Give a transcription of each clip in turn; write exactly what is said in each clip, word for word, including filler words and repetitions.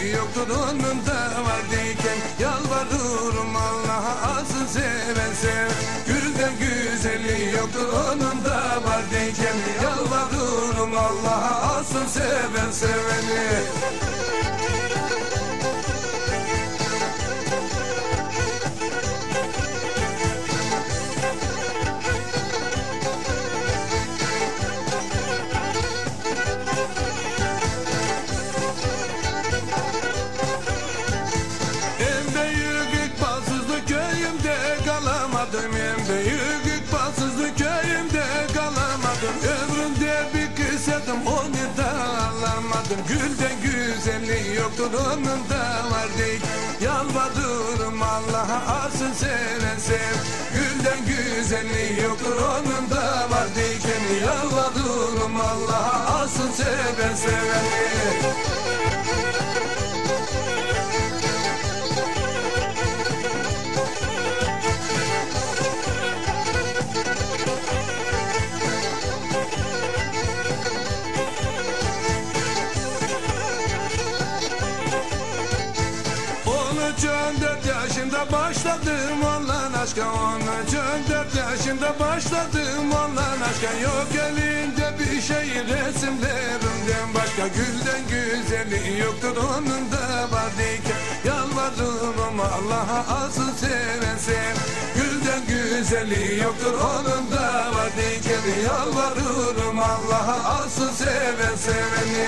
güzeli yoktur onun da var diken. Yalvarırım Allah'a alsın seven seven. Gülden güzeli yoktur onun da var diken. Yalvarırım Allah'a alsın seven seveni. En büyük ikbalsızlık köyümde kalamadım. Ömrümde bir kız sevdim onu da alamadım. Gülden güzelliği yoktur onun da var değil. Yalvarırım Allah'a alsın seven sev. Gülden güzelliği yoktur onun da var değil. Yalvarırım Allah'a alsın seven seveni. on dört yaşında başladım ondan aşka. On dört yaşında başladım ondan aşka. Yok elinde bir şey resimlerimden başka. Gülden güzeli yoktur onun da var diken. Yalvarırım Allah'a alsın seven sev. Gülden güzeli yoktur onun da var diken. Yalvarırım Allah'a alsın seven seveni.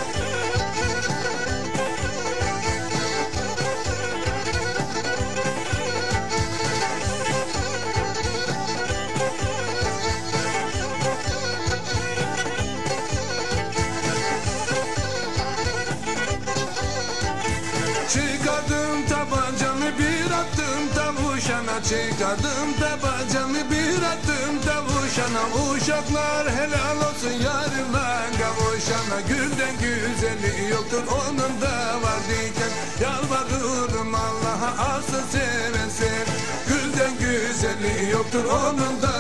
Çıkardım tabancamı bir attım tavuşana. Çıkardım tabancamı bir attım tavuşana. Uşaklar helal olsun yarına kavuşana. Gülden güzeli yoktur onun da var diken. Yalvarırım Allah'a alsın seven sev. Gülden güzeli yoktur onun da